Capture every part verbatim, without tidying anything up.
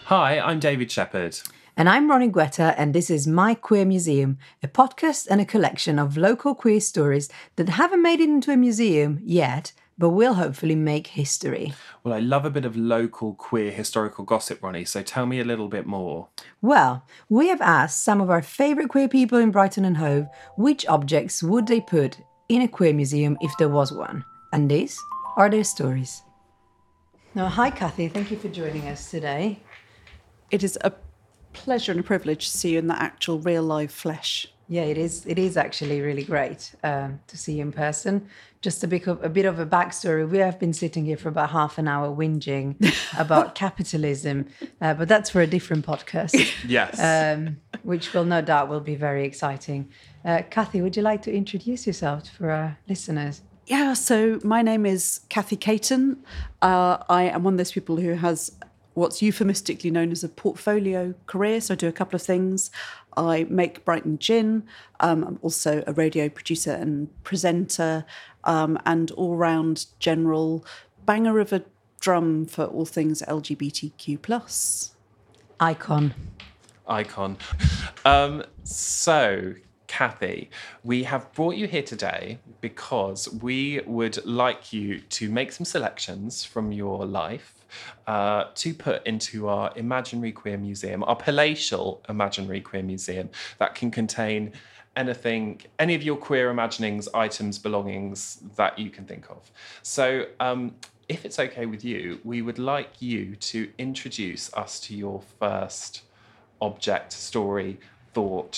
Hi, I'm David Shepherd. And I'm Ronnie Guetta, and this is My Queer Museum, a podcast and a collection of local queer stories that haven't made it into a museum yet, but will hopefully make history. Well, I love a bit of local queer historical gossip, Ronnie, so tell me a little bit more. Well, we have asked some of our favourite queer people in Brighton and Hove which objects would they put in a queer museum if there was one. And these are their stories. Now, hi Kathy, thank you for joining us today. It is a pleasure and a privilege to see you in the actual real live flesh. Yeah, it is. It is actually really great um, to see you in person. Just a bit of a bit of a backstory. We have been sitting here for about half an hour whinging about capitalism, uh, but that's for a different podcast. Yes, um, which will no doubt will be very exciting. Uh, Kathy, would you like to introduce yourself for our listeners? Yeah. So my name is Kathy Caton. Uh, I am one of those people who has what's euphemistically known as a portfolio career. So I do a couple of things. I make Brighton gin. Um, I'm also a radio producer and presenter, um, and all-round general banger of a drum for all things L G B T Q plus. Icon. Icon. Um, so, Kathy, we have brought you here today because we would like you to make some selections from your life Uh, to put into our imaginary queer museum, our palatial imaginary queer museum that can contain anything, any of your queer imaginings, items, belongings that you can think of. So um, if it's okay with you, we would like you to introduce us to your first object, story, thought,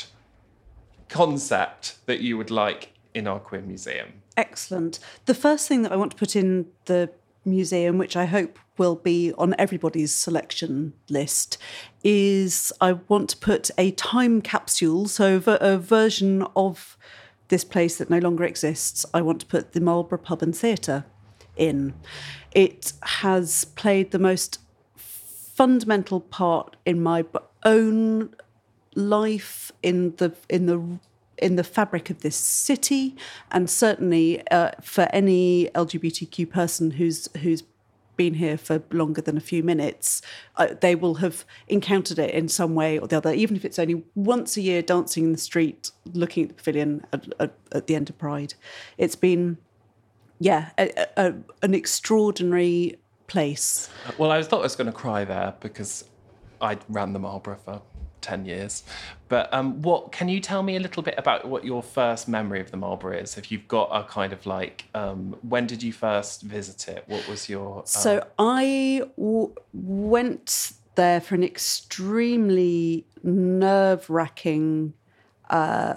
concept that you would like in our queer museum. Excellent. The first thing that I want to put in the museum, which I hope will be on everybody's selection list, is I want to put a time capsule, so a version of this place that no longer exists. I want to put the Marlborough Pub and Theatre in. It has played the most fundamental part in my own life, in the in the in the fabric of this city, and certainly uh, for any L G B T Q person who's who's been here for longer than a few minutes, uh, they will have encountered it in some way or the other, even if it's only once a year dancing in the street, looking at the pavilion at, at, at the end of Pride. It's been, yeah, a, a, an extraordinary place. Well, I thought I was going to cry there because I ran the Marlborough for ten years. But um, what can you tell me a little bit about what your first memory of the Marlborough is? If you've got a kind of like, um, when did you first visit it? What was your... Um... So I w- went there for an extremely nerve-wracking uh,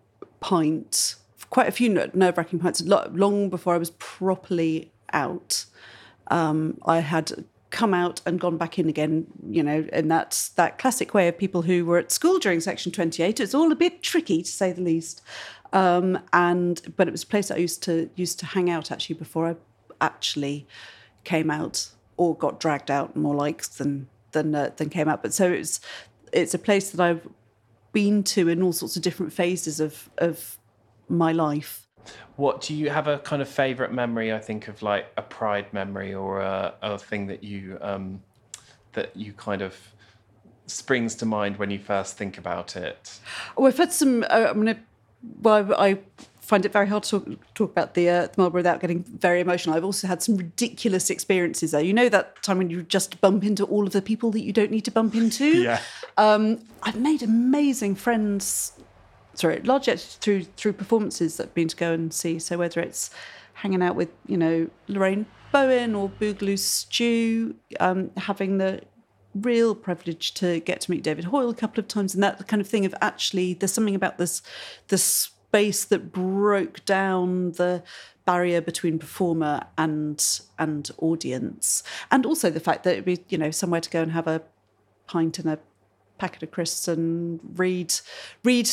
pint, quite a few nerve-wracking pints, long before I was properly out. Um, I had come out and gone back in again, you know, and that's that classic way of people who were at school during Section twenty-eight. It's all a bit tricky, to say the least. Um, and but it was a place I used to used to hang out actually before I actually came out, or got dragged out more like than than uh, than came out. But so it's it's a place that I've been to in all sorts of different phases of of my life. What do you have a kind of favourite memory? I think of like a Pride memory or a, a thing that you um, that you kind of springs to mind when you first think about it. Oh, I've had some. Uh, I'm gonna. Well, I, I find it very hard to talk, talk about the, uh, the Marlborough without getting very emotional. I've also had some ridiculous experiences there. You know that time when you just bump into all of the people that you don't need to bump into. Yeah. Um, I've made amazing friends. Sorry, largely through through performances that I've been to go and see. So whether it's hanging out with, you know, Lorraine Bowen or Boogaloo Stew, um, having the real privilege to get to meet David Hoyle a couple of times, and that kind of thing of actually there's something about this the space that broke down the barrier between performer and and audience, and also the fact that it'd be, you know, somewhere to go and have a pint and a packet of crisps and read read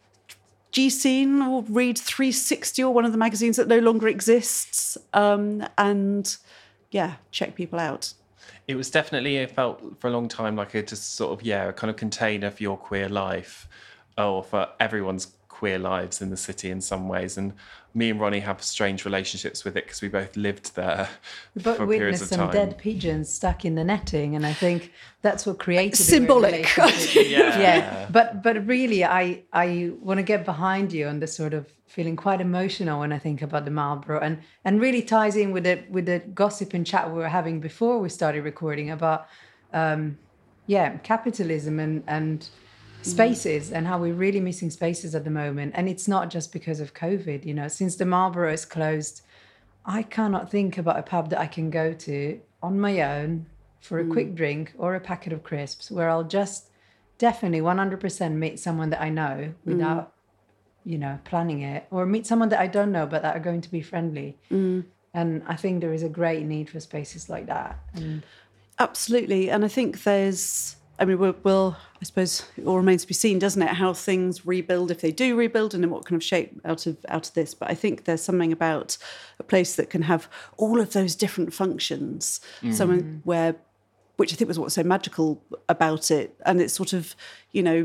G-Scene or read three sixty or one of the magazines that no longer exists, um, and yeah, check people out. It was definitely, it felt for a long time like a just sort of, yeah, a kind of container for your queer life, or for everyone's queer lives in the city in some ways. And me and Ronnie have strange relationships with it because we both lived there We both for periods witnessed of some time. dead pigeons stuck in the netting, and I think that's what created the Symbolic. relationship. Yeah. yeah. But but really, I I want to get behind you on the sort of feeling quite emotional when I think about the Marlborough, and and really ties in with the with the gossip and chat we were having before we started recording about um, yeah capitalism and and spaces and how we're really missing spaces at the moment. And it's not just because of COVID, you know, since the Marlborough is closed, I cannot think about a pub that I can go to on my own for a quick drink or a packet of crisps where I'll just definitely one hundred percent meet someone that I know without, you know, planning it, or meet someone that I don't know but that are going to be friendly. And I think there is a great need for spaces like that. And Absolutely. And I think there's, I mean, we'll, we'll, I suppose it all remains to be seen, doesn't it, how things rebuild, if they do rebuild, and in what kind of shape out of out of this. But I think there's something about a place that can have all of those different functions, somewhere where, which I think was what's so magical about it. And it's sort of, you know,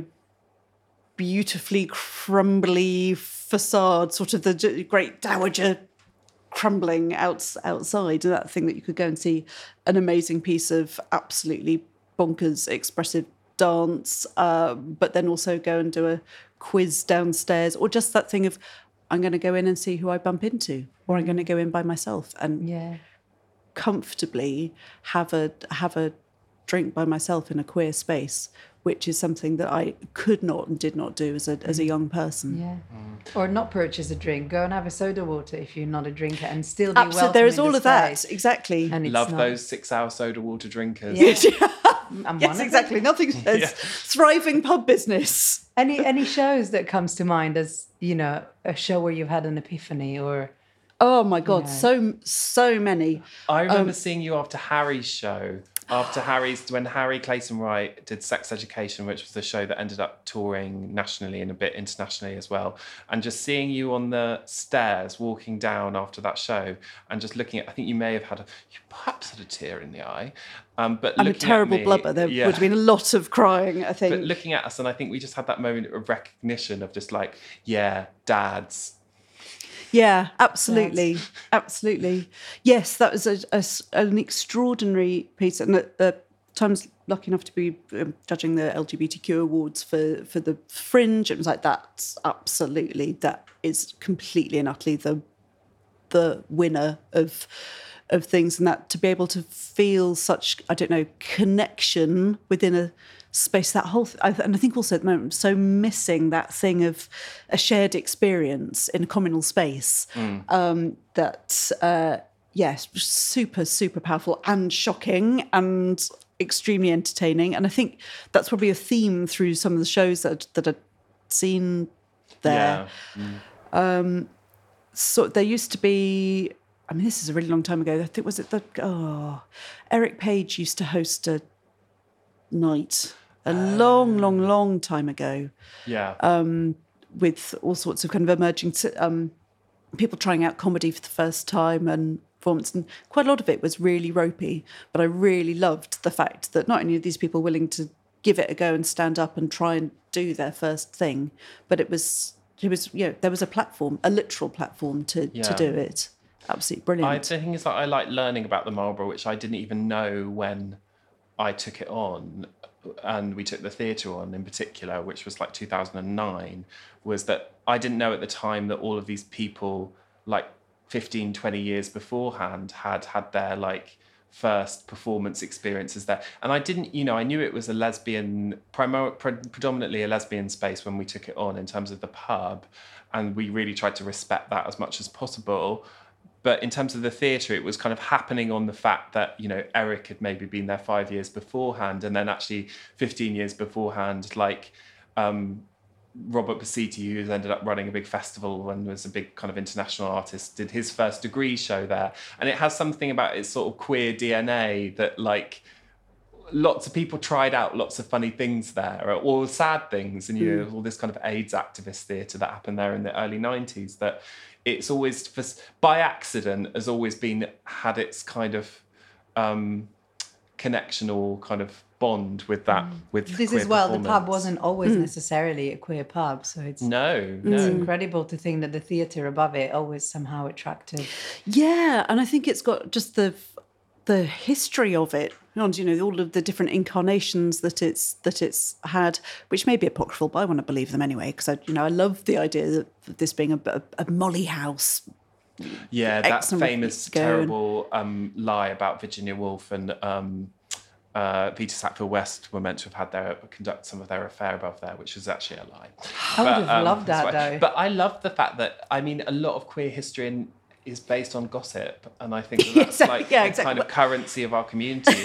beautifully crumbly facade, sort of the j- great dowager crumbling out, outside, and that thing that you could go and see an amazing piece of absolutely bonkers expressive dance, uh, but then also go and do a quiz downstairs, or just that thing of I'm going to go in and see who I bump into, or I'm going to go in by myself and yeah. comfortably have a have a drink by myself in a queer space, which is something that I could not and did not do as a as a young person. Yeah. Or not purchase a drink. Go and have a soda water if you're not a drinker, and still be Absolutely, welcome there is in all the of that, space. exactly. And it's Love not- those six-hour soda water drinkers. Yeah. I'm one Yes, of them. exactly. Nothing says Yeah. thriving pub business. Any any shows that comes to mind as, you know, a show where you've had an epiphany or Oh my God, Yeah. so so many. I remember Um, seeing you after Harry's show. After Harry's, when Harry Clayton Wright did Sex Education, which was the show that ended up touring nationally and a bit internationally as well, and just seeing you on the stairs walking down after that show, and just looking at, I think you may have had a, you perhaps had a tear in the eye, um, but I'm a looking at terrible me- blubber. There yeah. would have been a lot of crying, I think. But looking at us, and I think we just had that moment of recognition of just like, yeah, dads. Yeah, absolutely, absolutely. Yes, that was a, a s- an extraordinary piece, and at the times lucky enough to be um, judging the L G B T Q awards for for the Fringe. It was like that's absolutely that is completely and utterly the the winner of of things, and that to be able to feel such, I don't know, connection within a space, that whole th- I th- and I think also at the moment I'm so missing that thing of a shared experience in a communal space, um, that uh, yes, super super powerful and shocking and extremely entertaining. And I think that's probably a theme through some of the shows that that I've seen there. Yeah. So there used to be, I mean, this is a really long time ago. I think, was it the, oh, Eric Page used to host a night a long, long, long time ago Yeah. with all sorts of kind of emerging um, people trying out comedy for the first time and performance. And quite a lot of it was really ropey. But I really loved the fact that not only are these people willing to give it a go and stand up and try and do their first thing, but it was, it was, you know, there was a platform, a literal platform to, to Yeah. do it. Absolutely I, brilliant. the thing is that I like learning about the Marlborough, which I didn't even know when I took it on, and we took the theatre on in particular, which was like two thousand nine, was that I didn't know at the time that all of these people, like fifteen, twenty years beforehand, had had their like first performance experiences there. And I didn't, you know, I knew it was a lesbian, primar- pre- predominantly a lesbian space when we took it on in terms of the pub, and we really tried to respect that as much as possible. But in terms of the theatre, it was kind of happening on the fact that, you know, Eric had maybe been there five years beforehand, and then actually fifteen years beforehand, like um, Robert Basiti, who's ended up running a big festival and was a big kind of international artist, did his first degree show there. And it has something about its sort of queer D N A that, like, lots of people tried out lots of funny things there, or sad things, and, you know, all this kind of AIDS activist theatre that happened there in the early nineties, that it's always, for, by accident, has always been, had its kind of um, connectional kind of bond with that with This queer as well, the pub performance. wasn't always necessarily a queer pub, so it's No, no. it's incredible to think that the theatre above it always somehow attracted. Yeah, and I think it's got just the the history of it, and you know all of the different incarnations that it's that it's had, which may be apocryphal, but I want to believe them anyway because I, you know, I love the idea of this being a, a, a Molly House. Yeah, that Excellent famous, go and- terrible um, lie about Virginia Woolf and um, uh, Peter Sackville West were meant to have had their conduct some of their affair above there, which was actually a lie. I would have loved that's that, why- though. But I love the fact that, I mean, a lot of queer history in, is based on gossip, and I think that that's Yes, like yeah, the exactly. kind of currency of our community.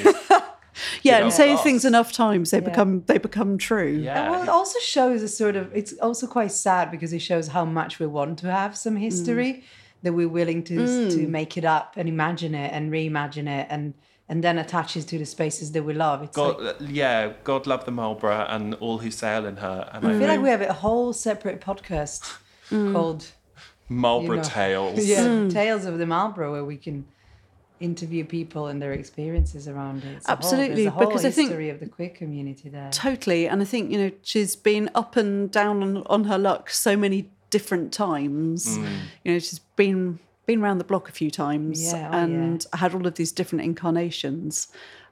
Yeah, Good and say old things goss. enough times, they become they become true. Yeah. Well, it also shows a sort of, it's also quite sad because it shows how much we want to have some history, that we're willing to to make it up and imagine it and reimagine it and and then attaches to the spaces that we love. It's God, like, yeah, God love the Marlborough and all who sail in her. And I I feel think like we have a whole separate podcast called Marlborough you know, Tales. yeah, Tales of the Marlborough, where we can interview people and their experiences around it. It's a whole- Absolutely, there's a whole because I think- history of the queer community there. Totally, and I think you know she's been up and down on, on her luck so many different times. You know, she's been been around the block a few times Yeah, oh, and had all of these different incarnations.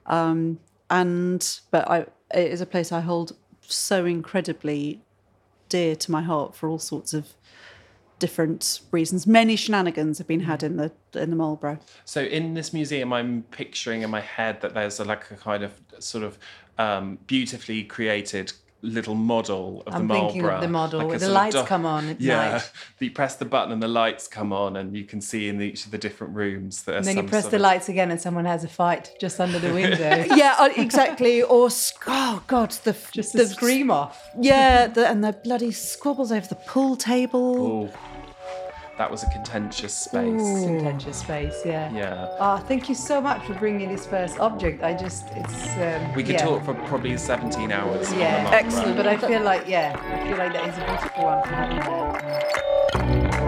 Um, and but I, it is a place I hold so incredibly dear to my heart for all sorts of different reasons. Many shenanigans have been had in the in the Marlborough. So in this museum, I'm picturing in my head that there's a, like a kind of sort of um, beautifully created little model of I'm the thinking Marlborough. of the model like a where the sort of lights do- come on at yeah, night. you press the button and the lights come on, and you can see in each of the different rooms that. And then you press the lights again and someone has a fight just under the window. Yeah, uh, exactly. Or sc- oh god, the Just the a scream off. Yeah, the, and the bloody squabbles over the pool table. Oh, that was a contentious space. Contentious space, yeah. Yeah. Oh, thank you so much for bringing this first object. I just, it's... Um, We could yeah. talk for probably seventeen hours. on the Yeah, Marlborough. excellent. But I feel like, yeah, I feel like that is a beautiful one to have in there.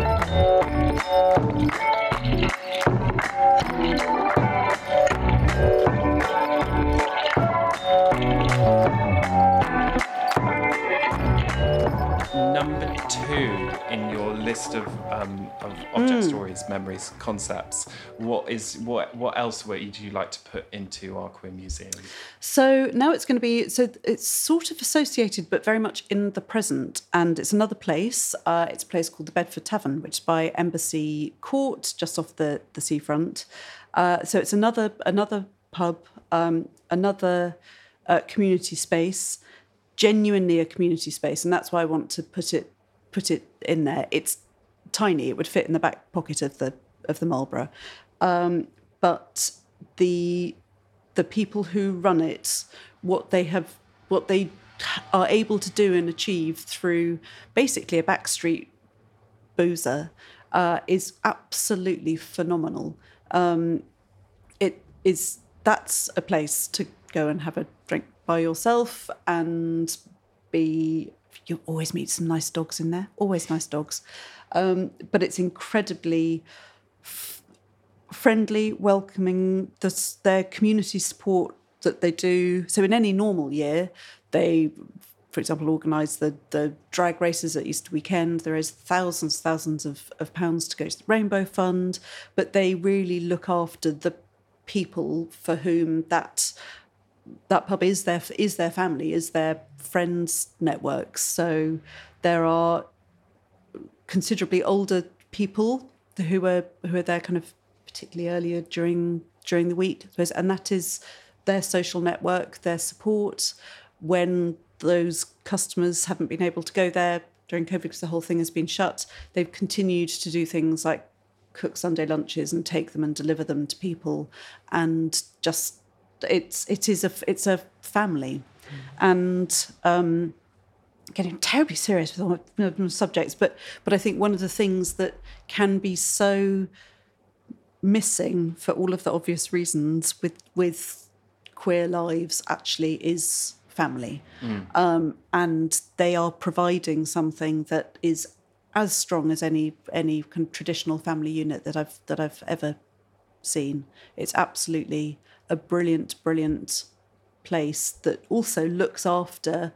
Number two in your list of um, of object stories, memories, concepts. What is what? What else would you like to put into our queer museum? So now it's going to be, so it's sort of associated, but very much in the present. And it's another place. Uh, it's a place called the Bedford Tavern, which is by Embassy Court, just off the, the seafront. Uh, so it's another another pub, um, another uh, community space, genuinely a community space. And that's why I want to put it put it in there. It's tiny. It would fit in the back pocket of the of the Marlborough. Um, but the the people who run it, what they have, what they are able to do and achieve through basically a backstreet boozer uh, is absolutely phenomenal. Um, it is that's a place to go and have a drink by yourself and be. You always meet some nice dogs in there. Always nice dogs, um, but it's incredibly friendly, welcoming. This, their community support that they do. So in any normal year, they, for example, organise the, the drag races at Easter weekend. There is thousands, thousands of, of pounds to go to the Rainbow Fund, but they really look after the people for whom that that pub is their is their family, is their friends networks. So there are considerably older people who are who are there kind of particularly earlier during during the week, I suppose, and that is their social network, their support when those customers haven't been able to go there during COVID because the whole thing has been shut. They've continued to do things like cook Sunday lunches and take them and deliver them to people, and just it's it is a it's a family, and um, getting terribly serious with all the subjects, but but I think one of the things that can be so missing for all of the obvious reasons with with queer lives actually is family, mm. um, and they are providing something that is as strong as any any kind of traditional family unit that I've that I've ever seen. It's absolutely a brilliant, brilliant place that also looks after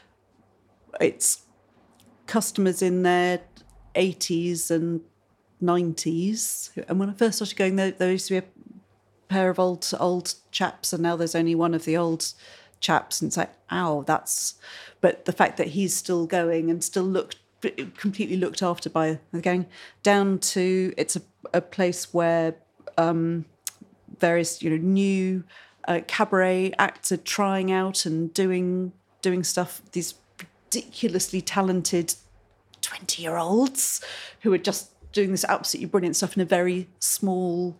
its customers in their eighties and nineties. And when I first started going there, there used to be a pair of old old chaps, and now there's only one of the old chaps, and it's like, ow, that's... But the fact that he's still going and still looked completely looked after by the gang, down to it's a, a place where um, various, you know, new uh, cabaret acts are trying out and doing doing stuff. These ridiculously talented twenty-year-olds who are just doing this absolutely brilliant stuff in a very small,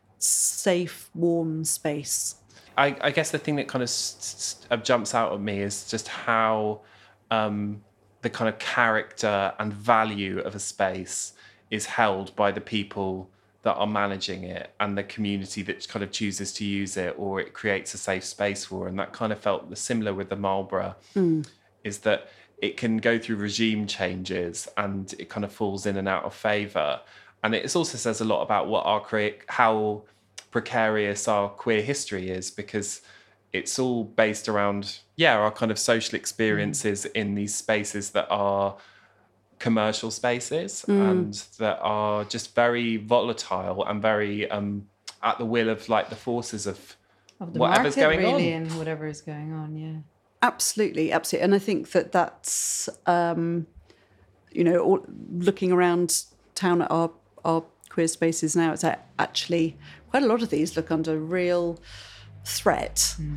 safe, warm space. I, I guess the thing that kind of s- s- jumps out at me is just how um, the kind of character and value of a space is held by the people that are managing it and the community that kind of chooses to use it, or it creates a safe space for. And that kind of felt similar with the Marlborough, mm. is that it can go through regime changes and it kind of falls in and out of favour. And it also says a lot about what our create, how precarious our queer history is, because it's all based around, yeah, our kind of social experiences mm. in these spaces that are commercial spaces mm. and that are just very volatile and very um, at the will of like the forces of, of the whatever's market, going really, on. And whatever is going on, yeah. Absolutely, absolutely. And I think that that's, um, you know, all, looking around town at our, our queer spaces now, it's actually quite a lot of these look under real threat, mm.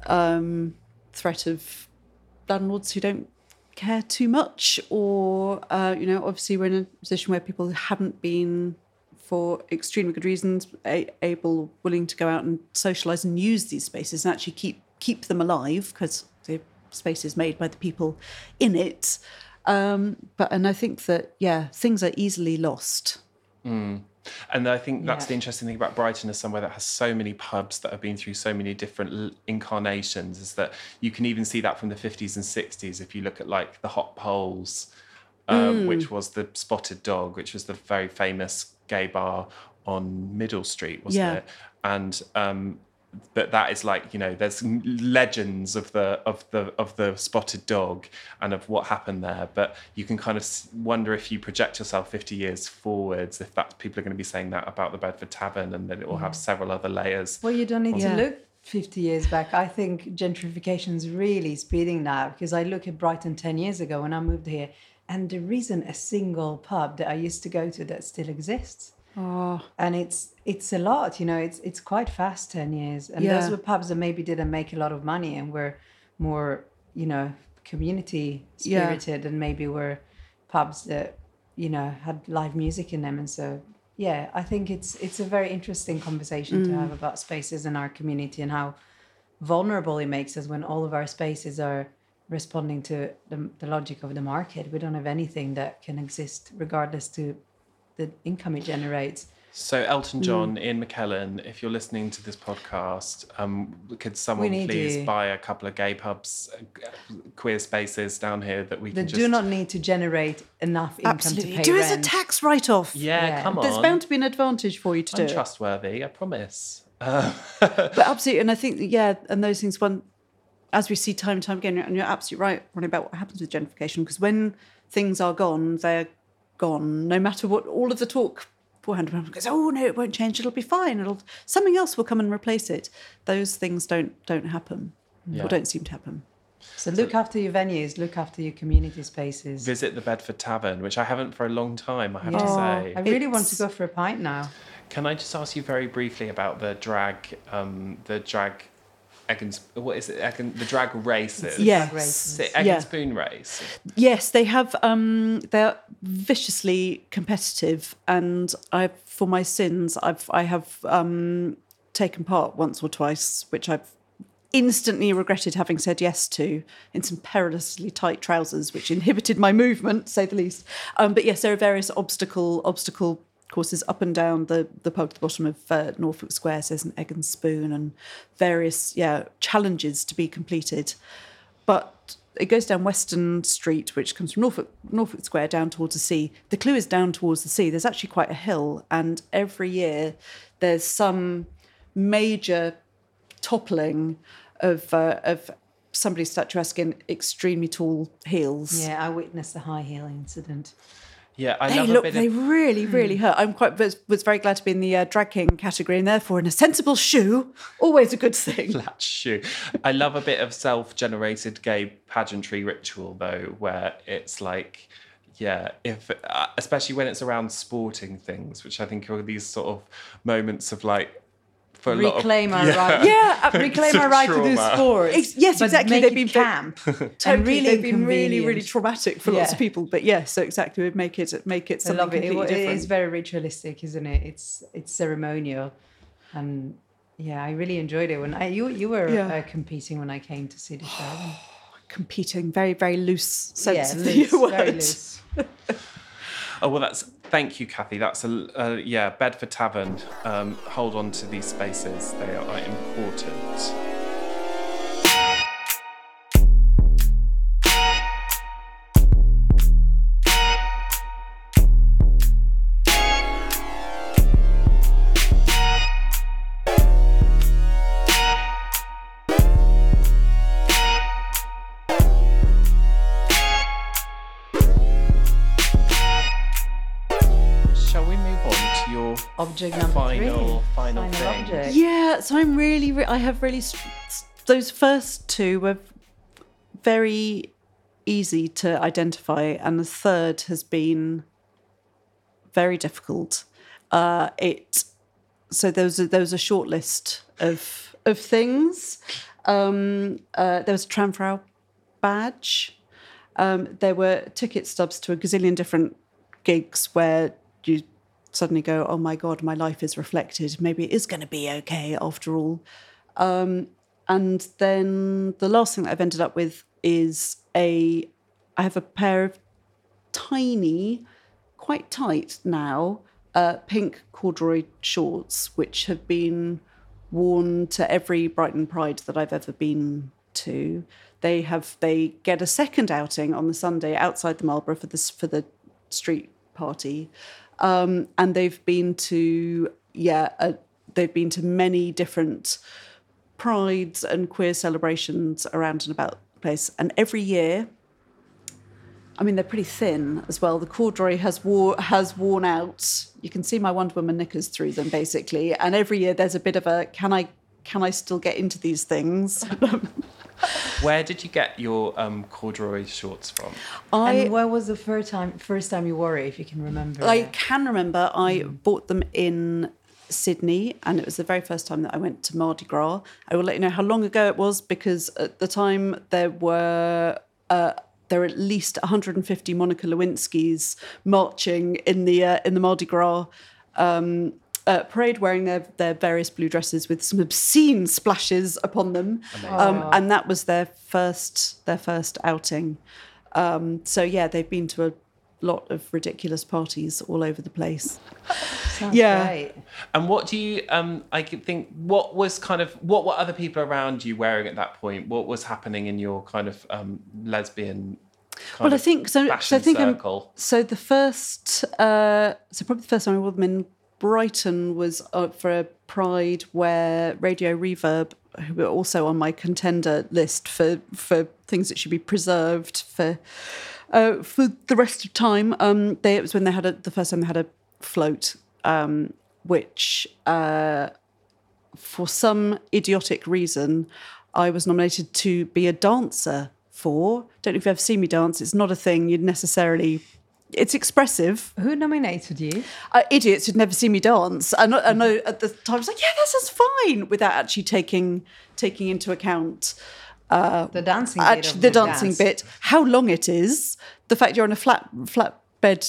um, threat of landlords who don't care too much, or, uh, you know, obviously we're in a position where people haven't been, for extremely good reasons, a- able, willing to go out and socialise and use these spaces and actually keep keep them alive, because the space is made by the people in it. Um, but and I think that, yeah, things are easily lost. Mm. And I think that's yeah. the interesting thing about Brighton as somewhere that has so many pubs that have been through so many different l- incarnations, is that you can even see that from the fifties and sixties if you look at like the Hot Poles, um, mm. which was the Spotted Dog, which was the very famous gay bar on Middle Street, wasn't yeah. it? And um, but that is like, you know, there's legends of the of the of the Spotted Dog and of what happened there, but you can kind of wonder if you project yourself fifty years forwards, if that people are going to be saying that about the Bedford Tavern, and then it will yeah. have several other layers. Well, you don't need yeah. to look fifty years back. I think gentrification is really speeding now, because I look at Brighton ten years ago when I moved here, and there isn't a single pub that I used to go to that still exists. Oh. And it's it's a lot, you know, it's it's quite fast, ten years. And yeah. those were pubs that maybe didn't make a lot of money and were more, you know, community spirited, yeah. and maybe were pubs that, you know, had live music in them. And so, yeah, I think it's it's a very interesting conversation mm. to have about spaces in our community and how vulnerable it makes us when all of our spaces are responding to the, the logic of the market. We don't have anything that can exist regardless to the income it generates. So Elton John, mm. Ian McKellen, if you're listening to this podcast, um, could someone please you. buy a couple of gay pubs, uh, queer spaces down here that we they can just... do not need to generate enough income Absolutely. to pay do rent. it as a tax write-off. Yeah, yeah. come on. There's bound to be an advantage for you to I'm do it. trustworthy, I promise. Uh, but absolutely, and I think, yeah, and those things, one, as we see time and time again, and you're absolutely right, Ronnie, about what happens with gentrification, because when things are gone, they're gone, no matter what, all of the talk beforehand goes, oh no, it won't change, it'll be fine, it'll something else will come and replace it. Those things don't don't happen, yeah. or don't seem to happen. So look so, after your venues, look after your community spaces. Visit the Bedford Tavern, which I haven't for a long time, I have yeah. to say. I really it's... want to go for a pint now. Can I just ask you very briefly about the drag, um, the drag, Eggins, what is it? Eggen, the drag races. Yes, the Egg yeah. and Spoon race. Yes, they have. Um, they're viciously competitive, and I, for my sins, I've I have um, taken part once or twice, which I've instantly regretted having said yes to, in some perilously tight trousers, which inhibited my movement, to say the least. Um, but yes, there are various obstacle obstacle. courses up and down the, the pub to the bottom of uh, Norfolk Square. So there's an Egg and Spoon and various yeah challenges to be completed. But it goes down Western Street, which comes from Norfolk, Norfolk Square down towards the sea. The clue is down towards the sea. There's actually quite a hill, and every year there's some major toppling of uh, of somebody statuesque in extremely tall heels. Yeah, I witnessed the high heel incident. Yeah, I They love look, a bit they of... really, really hurt. I'm quite was, was very glad to be in the uh, drag king category, and therefore in a sensible shoe, always a good thing. flat shoe. I love a bit of self-generated gay pageantry ritual, though, where it's like, yeah, if uh, especially when it's around sporting things, which I think are these sort of moments of like, for a lot of, Reclaim our yeah. right. Yeah, uh, Reclaim our right to do Trauma. sports. Ex- yes, but exactly. Make They've it been camp. totally, and really they've been really, really inconvenient. traumatic for lots Yeah. of people. But yes, so exactly, we'd make it make it I something love it. completely It, different. it is very ritualistic, isn't it? It's it's ceremonial, and yeah, I really enjoyed it when I you you were Yeah. uh, competing when I came to see the show. Competing, very, very loose sense yeah, of loose, the word. very loose. Oh, well, that's... Thank you, Kathy. That's a... Uh, yeah, Bedford Tavern. Um, hold on to these spaces. They are important. Shall we move on to your Object number final, three. final thing? object. Yeah, so I'm really, re- I have really, st- those first two were very easy to identify, and the third has been very difficult. Uh, it so there was a, there was a short list of of things. Um, uh, there was a Tramfrau badge. Um, there were ticket stubs to a gazillion different gigs where you suddenly go, oh my God, my life is reflected. Maybe it is going to be okay after all. Um, and then the last thing that I've ended up with is a, I have a pair of tiny, quite tight now, uh, pink corduroy shorts, which have been worn to every Brighton Pride that I've ever been to. They have, they get a second outing on the Sunday outside the Marlborough for this, for the street party. Um, and they've been to, yeah, uh, they've been to many different prides and queer celebrations around and about the place. And every year, I mean, they're pretty thin as well. The corduroy has wore, has worn out. You can see my Wonder Woman knickers through them, basically. And every year there's a bit of a, can I, can I still get into these things? Where did you get your um, corduroy shorts from? I, And when was the first time first time you wore it, if you can remember? I can remember I bought them in Sydney, and it was the very first time that I went to Mardi Gras. I will let you know how long ago it was, because at the time there were uh, there were at least one hundred fifty Monica Lewinskys marching in the uh, in the Mardi Gras um, uh, parade, wearing their their various blue dresses with some obscene splashes upon them, um, and that was their first their first outing. Um, so yeah, they've been to a lot of ridiculous parties all over the place. Sounds yeah. great. And what do you, um, I could think, what was kind of, what were other people around you wearing at that point? What was happening in your kind of um, lesbian kind Well, I of think so. So I fashion think I'm, circle? so. The first, uh, so probably the first time I wore them in Brighton was uh, for a Pride where Radio Reverb, who were also on my contender list for for things that should be preserved for uh, for the rest of time. Um, they, it was when they had a, the first time they had a float, um, which uh, for some idiotic reason I was nominated to be a dancer for. Don't know if you've ever seen me dance. It's not a thing you'd necessarily. It's expressive. Who nominated you? Uh, idiots who'd never seen me dance. I know, I know at the time I was like, yeah, that sounds fine, without actually taking taking into account uh, The dancing bit actually, of the the dancing dance. bit, how long it is, the fact you're on a flat flatbed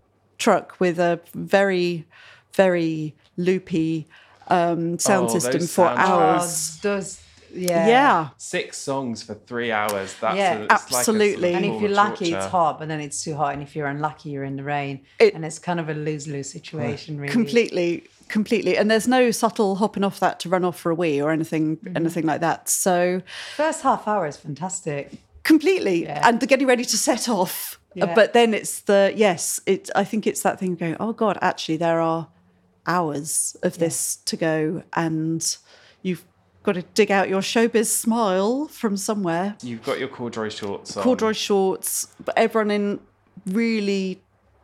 truck with a very, very loopy um, sound Oh, system those for sound hours. Oh, those, yeah. Yeah. Six songs for three hours. That's Yeah, a, it's absolutely. Like a And sort if of you're form of lucky, it's torture. hot, but then it's too hot. And if you're unlucky, you're in the rain. It- and it's kind of a lose-lose situation, really. Completely, completely. And there's no subtle hopping off that to run off for a wee or anything, Mm-hmm. anything like that. So First half hour is fantastic. completely. Yeah. And the getting ready to set off. Uh, Yeah. But then it's the, yes, it. I think it's that thing of going, oh God, actually there are hours of this to go. And you've got to dig out your showbiz smile from somewhere. You've got your corduroy shorts on. Corduroy shorts, but everyone in really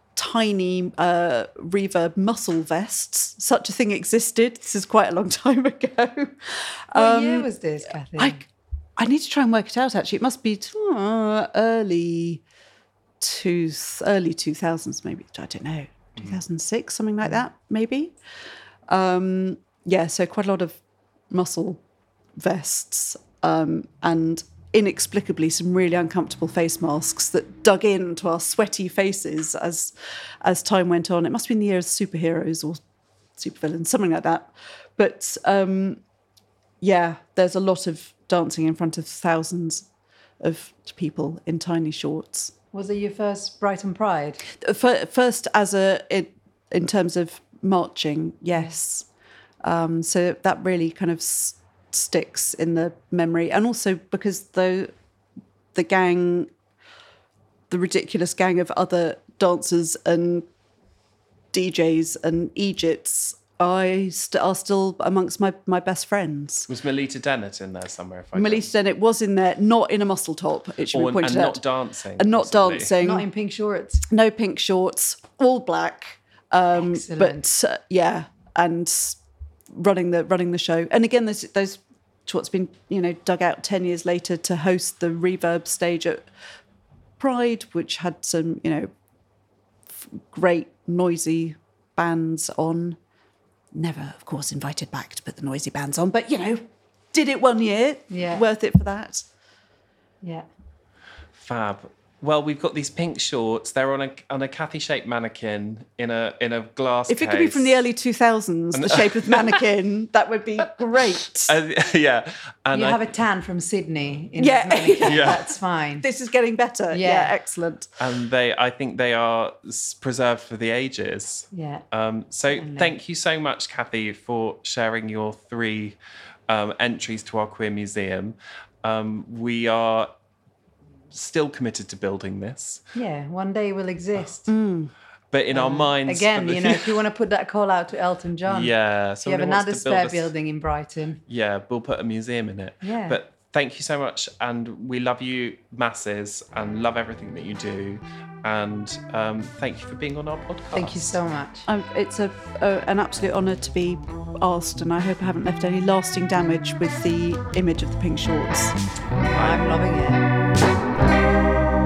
tiny uh, Reverb muscle vests. Such a thing existed. This is quite a long time ago. What Um, year was this, Kathy? I, I need to try and work it out, actually. It must be uh, early, two, early two thousands, maybe. I don't know. two thousand six, something like that, maybe. Um, yeah, so quite a lot of muscle vests um, and inexplicably some really uncomfortable face masks that dug into our sweaty faces as as time went on. It must have been the year of superheroes or supervillains, something like that. But um, yeah, there's a lot of dancing in front of thousands of people in tiny shorts. Was it your first Brighton Pride? First, as a in, in terms of marching, yes. Um, so that really kind of s- sticks in the memory, and also because the the gang, the ridiculous gang of other dancers and D Js and Egypts, I st- are still amongst my, my best friends. Was Melita Dennett in there somewhere? If I Melita Dennett was in there, not in a muscle top, it should or, be pointed and out. not dancing. And not possibly. dancing. Not in pink shorts. No pink shorts, all black. Um, Excellent. but uh, yeah, and running the running the show. And again, those those shorts been you know dug out ten years later to host the Reverb stage at Pride, which had some you know f- great noisy bands on. Never, of course, invited back to put the noisy bands on, but you know, did it one year. Yeah. Worth it for that. Yeah. Fab. Well, we've got these pink shorts. They're on a on a Kathy-shaped mannequin in a in a glass If it case. could be from the early two thousands, the shape of the mannequin, that would be great. Uh, yeah, and You I, have a tan from Sydney. In Yeah. this mannequin. Yeah. That's fine. This is getting better. Yeah. Yeah, excellent. and they, I think they are s- preserved for the ages. Yeah. Um, so thank you so much, Kathy, for sharing your three um, entries to our queer museum. Um, we are still committed to building this, Yeah. One day will exist. but in our minds, Again, for the- you know, if you want to put that call out to Elton John. yeah, You have somebody wants another to build spare us- building in Brighton. Yeah, we'll put a museum in it. Yeah. But thank you so much, and we love you masses, and love everything that you do, and um, thank you for being on our podcast. Thank you so much. Um, it's a, a an absolute honour to be asked, and I hope I haven't left any lasting damage with the image of the pink shorts. I'm loving it.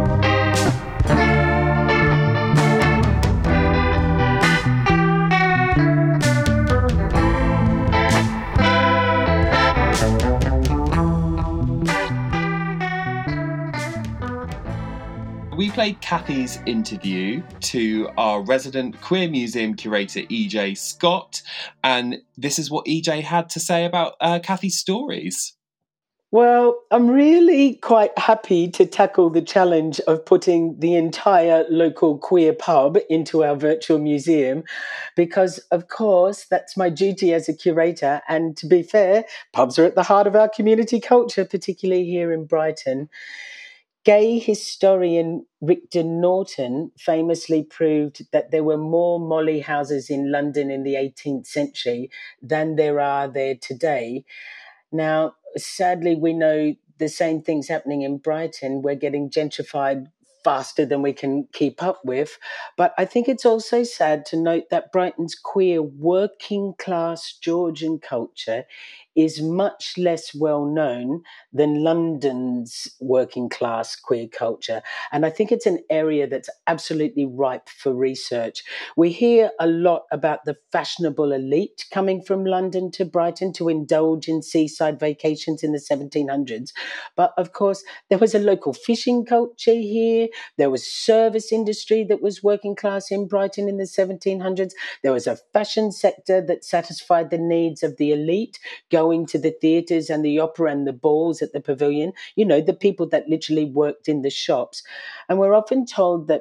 We played Kathy's interview to our resident queer museum curator, E J Scott, and this is what E J had to say about uh, Kathy's stories. Well, I'm really quite happy to tackle the challenge of putting the entire local queer pub into our virtual museum because, of course, that's my duty as a curator. And to be fair, pubs are at the heart of our community culture, particularly here in Brighton. Gay historian Richter Norton famously proved that there were more molly houses in London in the eighteenth century than there are there today. Now, sadly, we know the same thing's happening in Brighton. We're getting gentrified faster than we can keep up with. But I think it's also sad to note that Brighton's queer working class Georgian culture is much less well known than London's working class queer culture. And I think it's an area that's absolutely ripe for research. We hear a lot about the fashionable elite coming from London to Brighton to indulge in seaside vacations in the seventeen hundreds. But of course, there was a local fishing culture here. There was service industry that was working class in Brighton in the seventeen hundreds. There was a fashion sector that satisfied the needs of the elite, going to the theatres and the opera and the balls at the Pavilion, you know, the people that literally worked in the shops. And we're often told that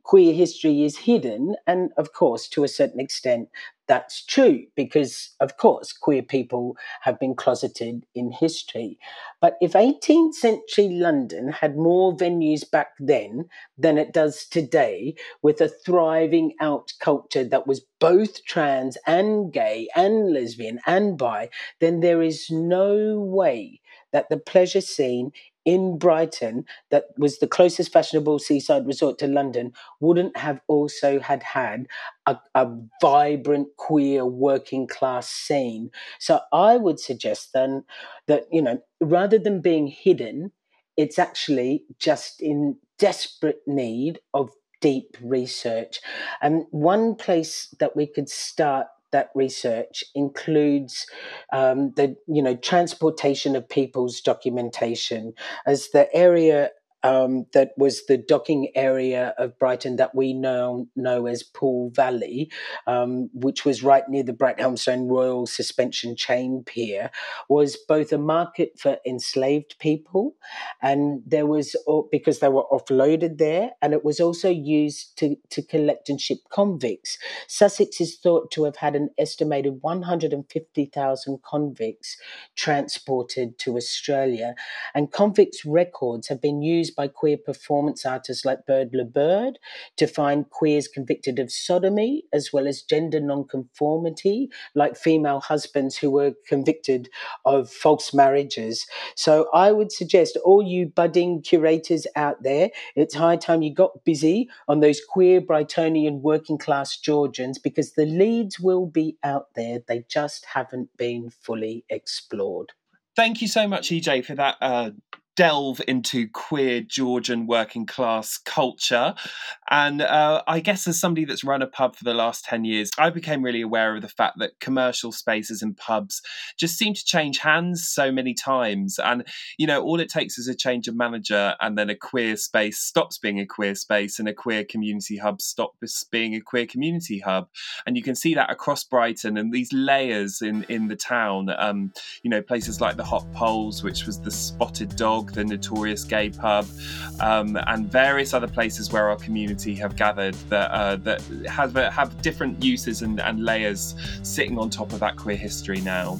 queer history is hidden. And of course, to a certain extent, that's true because, of course, queer people have been closeted in history. But if eighteenth century London had more venues back then than it does today, with a thriving out culture that was both trans and gay and lesbian and bi, then there is no way that the pleasure scene in Brighton, that was the closest fashionable seaside resort to London, wouldn't have also had had a, a vibrant queer working class scene. So I would suggest then that, you know, rather than being hidden, it's actually just in desperate need of deep research. And one place that we could start that research includes um, the you know transportation of people's documentation, as the area um, that was the docking area of Brighton that we now know as Poole Valley, um, which was right near the Brighthelmstone Royal Suspension Chain Pier, was both a market for enslaved people, and there was, because they were offloaded there, and it was also used to, to collect and ship convicts. Sussex is thought to have had an estimated one hundred fifty thousand convicts transported to Australia, and convicts' records have been used by queer performance artists like Bird Le Bird to find queers convicted of sodomy, as well as gender nonconformity, like female husbands who were convicted of false marriages. So I would suggest all you budding curators out there, it's high time you got busy on those queer Brightonian working class Georgians, because the leads will be out there. They just haven't been fully explored. Thank you so much, E J, for that uh, delve into queer Georgian working class culture. And uh, I guess as somebody that's run a pub for the last ten years, I became really aware of the fact that commercial spaces and pubs just seem to change hands so many times. And, you know, all it takes is a change of manager, and then a queer space stops being a queer space and a queer community hub stops being a queer community hub. And you can see that across Brighton and these layers in, in the town. Um, you know, places like the Hot Poles, which was the Spotted Dog, the notorious gay pub, um, and various other places where our community have gathered that uh, that have have different uses and, and layers sitting on top of that queer history now.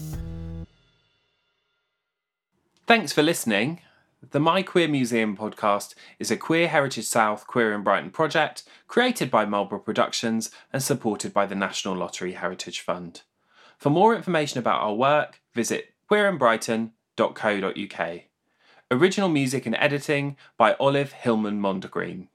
Thanks for listening. The My Queer Museum podcast is a Queer Heritage South Queer in Brighton project created by Marlborough Productions and supported by the National Lottery Heritage Fund. For more information about our work, visit queer in brighton dot co dot uk. Original music and editing by Olive Hillman Mondegreen.